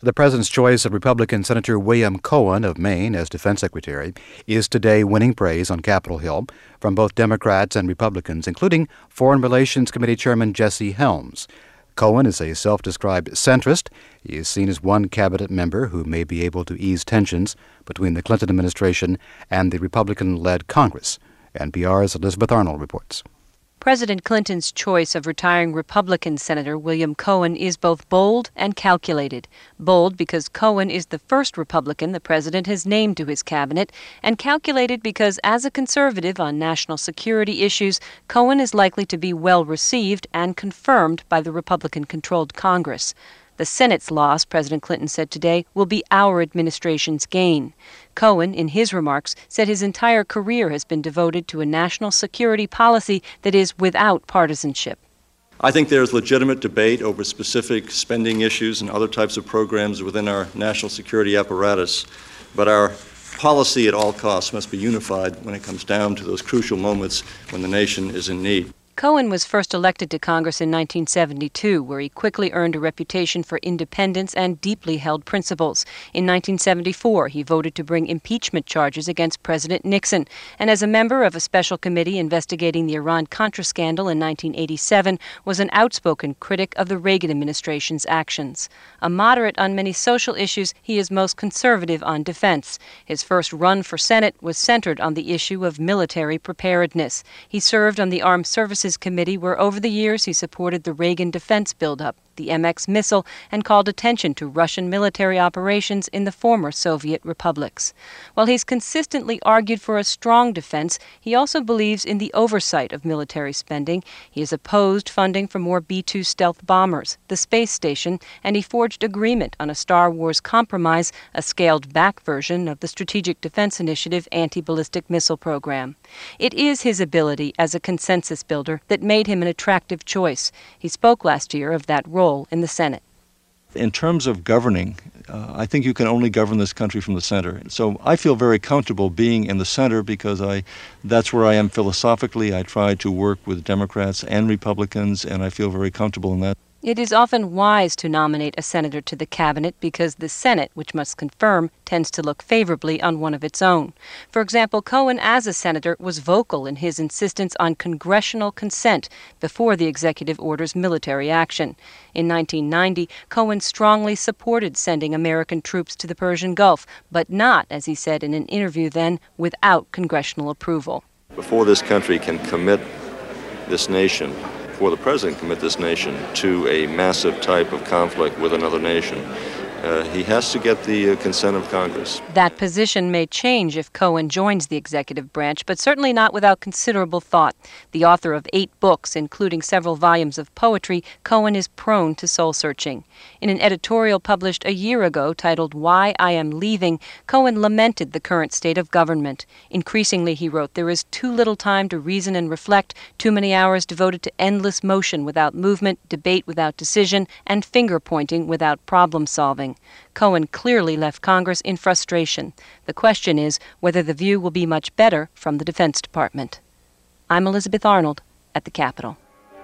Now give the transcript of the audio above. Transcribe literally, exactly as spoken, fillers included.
The president's choice of Republican Senator William Cohen of Maine as defense secretary is today winning praise on Capitol Hill from both Democrats and Republicans, including Foreign Relations Committee Chairman Jesse Helms. Cohen is a self-described centrist. He is seen as one cabinet member who may be able to ease tensions between the Clinton administration and the Republican-led Congress. N P R's Elizabeth Arnold reports. President Clinton's choice of retiring Republican Senator William Cohen is both bold and calculated. Bold because Cohen is the first Republican the president has named to his cabinet, and calculated because, as a conservative on national security issues, Cohen is likely to be well received and confirmed by the Republican-controlled Congress. The Senate's loss, President Clinton said today, will be our administration's gain. Cohen, in his remarks, said his entire career has been devoted to a national security policy that is without partisanship. I think there is legitimate debate over specific spending issues and other types of programs within our national security apparatus, but our policy at all costs must be unified when it comes down to those crucial moments when the nation is in need. Cohen was first elected to Congress in nineteen seventy-two, where he quickly earned a reputation for independence and deeply held principles. In nineteen seventy-four, he voted to bring impeachment charges against President Nixon, and as a member of a special committee investigating the Iran-Contra scandal in nineteen eighty-seven, was an outspoken critic of the Reagan administration's actions. A moderate on many social issues, he is most conservative on defense. His first run for Senate was centered on the issue of military preparedness. He served on the Armed Services Committee, where over the years he supported the Reagan defense buildup, the M X missile, and called attention to Russian military operations in the former Soviet republics. While he's consistently argued for a strong defense, he also believes in the oversight of military spending. He has opposed funding for more B two stealth bombers, the space station, and he forged agreement on a Star Wars compromise, a scaled-back version of the Strategic Defense Initiative anti-ballistic missile program. It is his ability as a consensus builder that made him an attractive choice. He spoke last year of that role in the Senate. In terms of governing, uh, I think you can only govern this country from the center. So I feel very comfortable being in the center because I, that's where I am philosophically. I try to work with Democrats and Republicans, and I feel very comfortable in that. It is often wise to nominate a senator to the cabinet because the Senate, which must confirm, tends to look favorably on one of its own. For example, Cohen, as a senator, was vocal in his insistence on congressional consent before the executive orders military action. In nineteen ninety, Cohen strongly supported sending American troops to the Persian Gulf, but not, as he said in an interview then, without congressional approval. Before this country can commit this nation, before the president commit this nation to a massive type of conflict with another nation, uh, he has to get the uh, consent of Congress. That position may change if Cohen joins the executive branch, but certainly not without considerable thought. The author of eight books, including several volumes of poetry, Cohen is prone to soul-searching. In an editorial published a year ago titled Why I Am Leaving, Cohen lamented the current state of government. Increasingly, he wrote, there is too little time to reason and reflect, too many hours devoted to endless motion without movement, debate without decision, and finger-pointing without problem-solving. Cohen clearly left Congress in frustration. The question is whether the view will be much better from the Defense Department. I'm Elizabeth Arnold at the Capitol.